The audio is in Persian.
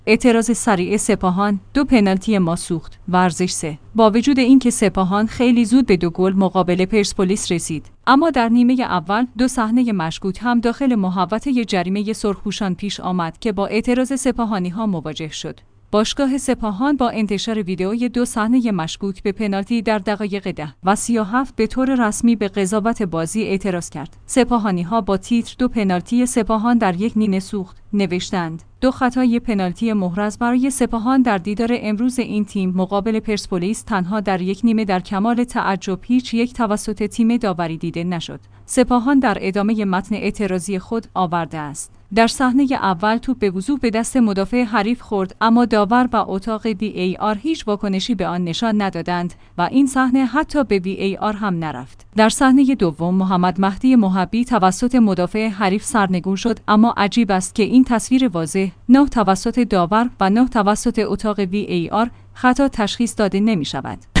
اعتراض سریع سپاهان، 2 پنالتی ما سوخت. ورزش 3. با وجود اینکه سپاهان خیلی زود به 2 گل مقابل پرسپولیس رسید، اما در نیمه اول 2 صحنه مشکوک هم داخل محوطه جریمه سرخپوشان پیش آمد که با اعتراض سپاهانی‌ها مواجه شد. باشگاه سپاهان با انتشار ویدئوی 2 صحنه مشکوک به پنالتی در دقایق 10 و 37 به طور رسمی به قضاوت بازی اعتراض کرد. سپاهانی‌ها با تیتر 2 پنالتی سپاهان در یک نیمه سوخت نوشتند: 2 خطای پنالتی محرز برای سپاهان در دیدار امروز این تیم مقابل پرسپولیس تنها در یک نیمه در کمال تعجب هیچ یک توسط تیم داوری دیده نشد. سپاهان در ادامه متن اعتراضی خود آورده است: در صحنه اول توپ به وضوح به دست مدافع حریف خورد، اما داور و اتاق VAR هیچ واکنشی به آن نشان ندادند و این صحنه حتی به VAR هم نرفت. در صحنه دوم محمد مهدی محبی توسط مدافع حریف سرنگون شد، اما عجیب است که این تصویر واضح 9 توسط داور و 9 توسط اتاق VAR خطا تشخیص داده نمی شود.